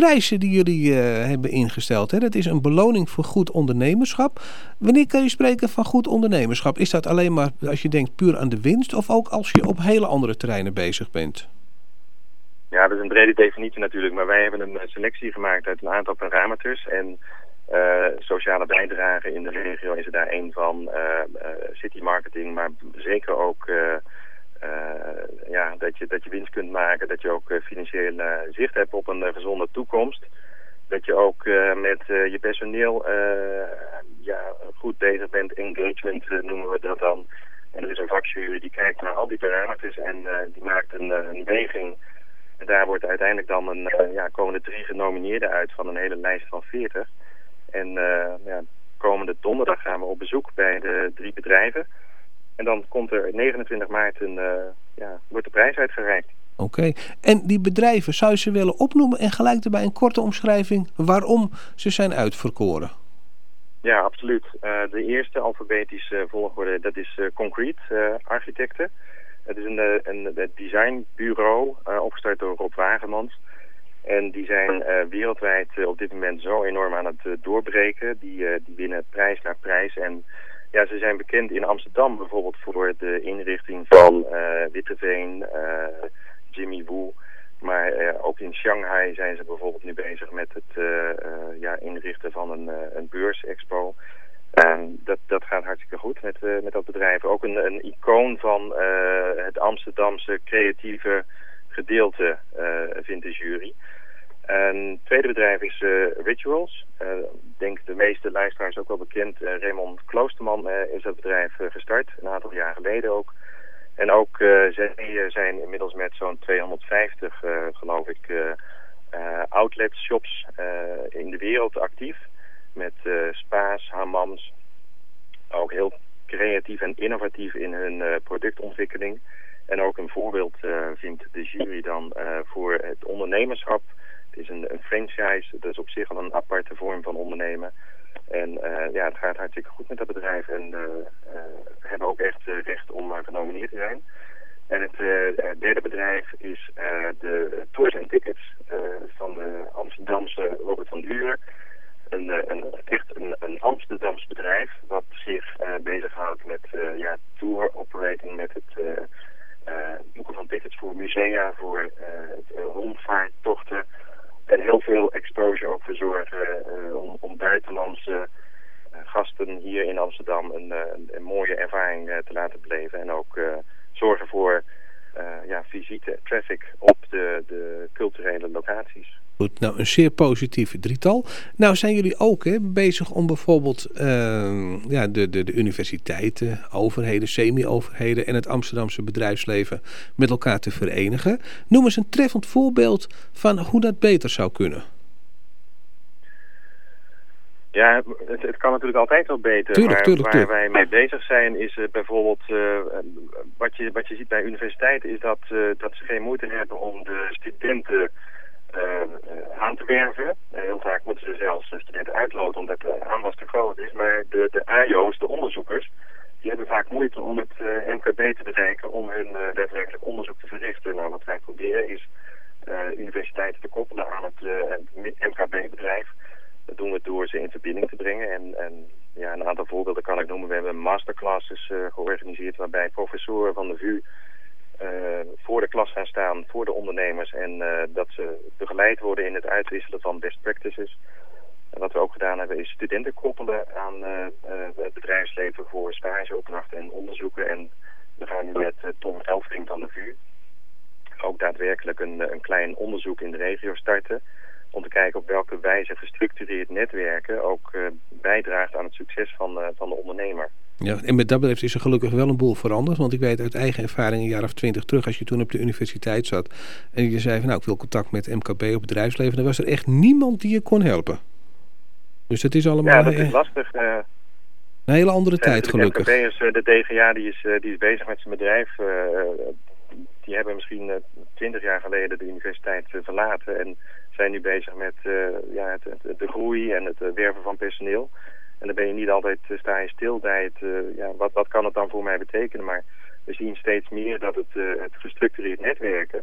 prijzen die jullie hebben ingesteld, hè, dat is een beloning voor goed ondernemerschap. Wanneer kan je spreken van goed ondernemerschap? Is dat alleen maar als je denkt puur aan de winst of ook als je op hele andere terreinen bezig bent? Ja, dat is een brede definitie natuurlijk, maar wij hebben een selectie gemaakt uit een aantal parameters en sociale bijdrage in de regio is er daar één van, city marketing, maar zeker ook dat je winst kunt maken, dat je ook financieel zicht hebt op een gezonde toekomst, dat je ook met je personeel goed bezig bent, engagement noemen we dat dan. En er is een vakjury die kijkt naar al die parameters en die maakt een weging. En daar wordt uiteindelijk dan komen er 3 genomineerden uit van een hele lijst van 40. En komende donderdag gaan we op bezoek bij de 3 bedrijven. En dan komt er 29 maart wordt de prijs uitgereikt. Oké. En die bedrijven, zou je ze willen opnoemen en gelijk erbij een korte omschrijving waarom ze zijn uitverkoren? Ja, absoluut. De eerste alfabetische volgorde, dat is Concrete Architecten. Het is een designbureau opgestart door Rob Wagemans. En die zijn wereldwijd op dit moment zo enorm aan het doorbreken. Die winnen prijs na prijs. En ja, ze zijn bekend in Amsterdam bijvoorbeeld voor de inrichting van Witteveen, Jimmy Woo. Maar ook in Shanghai zijn ze bijvoorbeeld nu bezig met het inrichten van een beursexpo. Dat gaat hartstikke goed met dat bedrijf. Ook een icoon van het Amsterdamse creatieve gedeelte vindt de jury. Een tweede bedrijf is Rituals. Ik denk de meeste luisteraars ook wel bekend. Raymond Kloosterman is dat bedrijf gestart, een aantal jaar geleden ook. En ook zij zijn inmiddels met zo'n 250, geloof ik, outlet shops in de wereld actief. Met spa's, hammams. Ook heel creatief en innovatief in hun productontwikkeling. En ook een voorbeeld vindt de jury dan voor het ondernemerschap. Het is een franchise, dat is op zich al een aparte vorm van ondernemen. En het gaat hartstikke goed met dat bedrijf. En we hebben ook echt recht om genomineerd te zijn. En het derde bedrijf is de Tours en Tickets van de Amsterdamse Robert van Duren. Een Amsterdams bedrijf wat zich bezighoudt met tour operating, met het boeken van tickets voor musea, voor rondvaarttochten. En heel veel exposure ook verzorgen om buitenlandse gasten hier in Amsterdam een mooie ervaring te laten beleven. En ook zorgen voor visite, traffic op de culturele locaties. Goed, nou een zeer positieve drietal. Nou zijn jullie ook bezig om bijvoorbeeld de universiteiten, overheden, semi-overheden en het Amsterdamse bedrijfsleven met elkaar te verenigen. Noem eens een treffend voorbeeld van hoe dat beter zou kunnen. Ja, het kan natuurlijk altijd wel beter. Tuurlijk. Waar wij mee bezig zijn is bijvoorbeeld... wat je ziet bij universiteiten is dat ze geen moeite hebben om de studenten aan te werven. Heel vaak moeten ze zelfs studenten uitloten omdat de aanwas te groot is. Maar de AJO's, de onderzoekers, die hebben vaak moeite om het MKB te bereiken om hun daadwerkelijk onderzoek te verrichten. Nou, wat wij proberen is universiteiten te koppelen aan het MKB-bedrijf. Dat doen we door ze in verbinding te brengen. En een aantal voorbeelden kan ik noemen. We hebben masterclasses georganiseerd waarbij professoren van de VU voor de klas gaan staan, voor de ondernemers. En dat ze begeleid worden in het uitwisselen van best practices. En wat we ook gedaan hebben is studenten koppelen aan het bedrijfsleven voor stageopdrachten en onderzoeken. En we gaan nu met Tom Elfring van de VU ook daadwerkelijk een klein onderzoek in de regio starten. Om te kijken op welke wijze gestructureerd netwerken ook bijdraagt aan het succes van de ondernemer. Ja, en met dat betreft is er gelukkig wel een boel veranderd. Want ik weet uit eigen ervaring een jaar of 20 terug, als je toen op de universiteit zat en je zei van ik wil contact met MKB op bedrijfsleven, dan was er echt niemand die je kon helpen. Dus dat is allemaal... Ja, dat is lastig. Een hele andere tijd gelukkig. De MKB is de DGA die is bezig met zijn bedrijf. Die hebben misschien 20 jaar geleden de universiteit verlaten en zijn nu bezig met de groei en het werven van personeel. En dan ben je niet altijd, sta je stil bij het, wat kan het dan voor mij betekenen. Maar we zien steeds meer dat het gestructureerd netwerken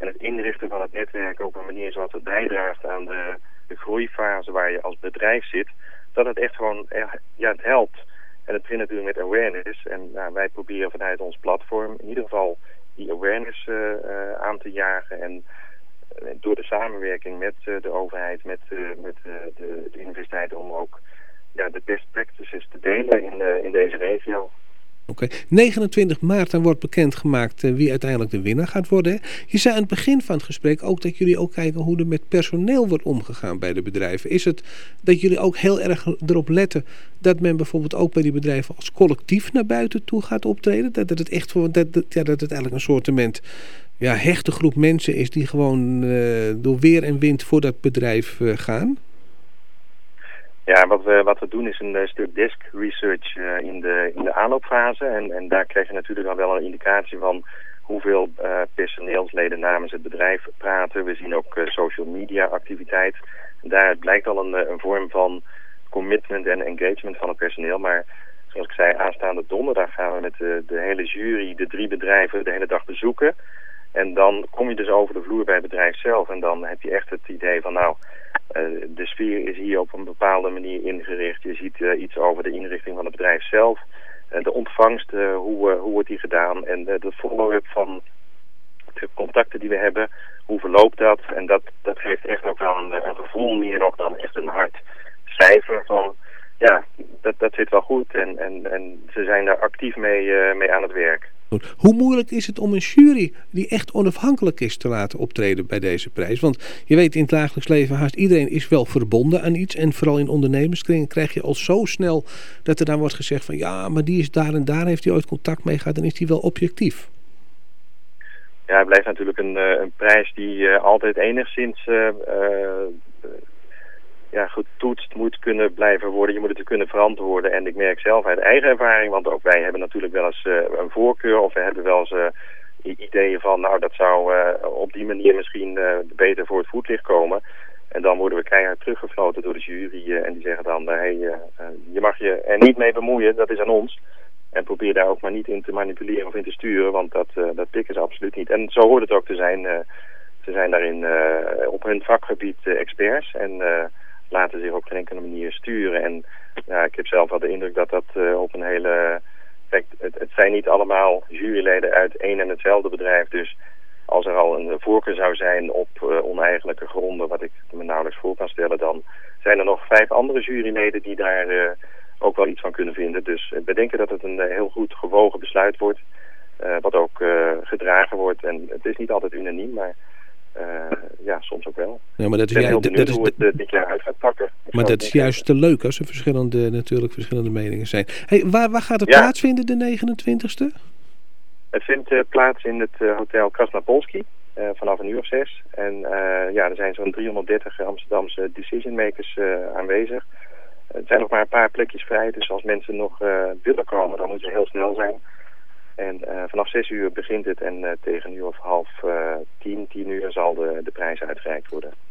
en het inrichten van het netwerk op een manier zoals het bijdraagt aan de groeifase waar je als bedrijf zit, dat het echt gewoon, het helpt. En het begint natuurlijk met awareness. En wij proberen vanuit ons platform in ieder geval die awareness aan te jagen. En door de samenwerking met de overheid, met de universiteit, om ook de best practices te delen in deze regio. Oké. 29 maart dan wordt bekendgemaakt wie uiteindelijk de winnaar gaat worden. Hè? Je zei aan het begin van het gesprek ook dat jullie ook kijken hoe er met personeel wordt omgegaan bij de bedrijven. Is het dat jullie ook heel erg erop letten dat men bijvoorbeeld ook bij die bedrijven als collectief naar buiten toe gaat optreden? Dat het echt dat het eigenlijk een soortement hechte groep mensen is die gewoon door weer en wind voor dat bedrijf gaan? Ja, wat we doen is een stuk desk research in de aanloopfase. En daar krijg je natuurlijk al wel een indicatie van hoeveel personeelsleden namens het bedrijf praten. We zien ook social media activiteit. En daaruit blijkt al een vorm van commitment en engagement van het personeel. Maar zoals ik zei, aanstaande donderdag gaan we met de hele jury, de 3 bedrijven, de hele dag bezoeken. En dan kom je dus over de vloer bij het bedrijf zelf. En dan heb je echt het idee van de sfeer is hier op een bepaalde manier ingericht. Je ziet iets over de inrichting van het bedrijf zelf. De ontvangst, hoe wordt die gedaan. En de follow-up van de contacten die we hebben. Hoe verloopt dat? En dat geeft echt ook wel een gevoel meer nog dan echt een hard cijfer van dat zit wel goed. En ze zijn daar actief mee aan het werk. Hoe moeilijk is het om een jury die echt onafhankelijk is te laten optreden bij deze prijs? Want je weet in het dagelijks leven haast iedereen is wel verbonden aan iets. En vooral in ondernemerskringen krijg je al zo snel dat er dan wordt gezegd van ja, maar die is daar en daar, heeft hij ooit contact mee gehad, dan is die wel objectief. Ja, het blijft natuurlijk een prijs die altijd enigszins getoetst moet kunnen blijven worden. Je moet het te kunnen verantwoorden. En ik merk zelf uit eigen ervaring, want ook wij hebben natuurlijk wel eens een voorkeur of we hebben wel eens ideeën van dat zou op die manier misschien beter voor het voetlicht komen. En dan worden we keihard teruggefloten door de jury en die zeggen dan je mag je er niet mee bemoeien, dat is aan ons. En probeer daar ook maar niet in te manipuleren of in te sturen, want dat pikken ze absoluut niet. En zo hoort het ook te zijn. Ze zijn daarin op hun vakgebied experts en laten zich op geen enkele manier sturen. En ik heb zelf wel de indruk dat op een hele... Kijk, het zijn niet allemaal juryleden uit één en hetzelfde bedrijf. Dus als er al een voorkeur zou zijn op oneigenlijke gronden, wat ik me nauwelijks voor kan stellen, dan zijn er nog 5 andere juryleden die daar ook wel iets van kunnen vinden. Dus we denken dat het een heel goed gewogen besluit wordt, wat ook gedragen wordt. En het is niet altijd unaniem, maar soms ook wel. Ja, maar ik ben heel benieuwd hoe het dit jaar uit gaat pakken. Maar dat is juist te leuk als er verschillende meningen zijn. Hey, waar gaat het plaatsvinden de 29e? Het vindt plaats in het hotel Krasnapolski vanaf 6:00. En er zijn zo'n 330 Amsterdamse decision makers aanwezig. Er zijn nog maar een paar plekjes vrij, dus als mensen nog willen komen, dan moet je heel snel zijn. En vanaf 6:00 begint het en tegen 9:30, 10:00 zal de prijs uitgereikt worden.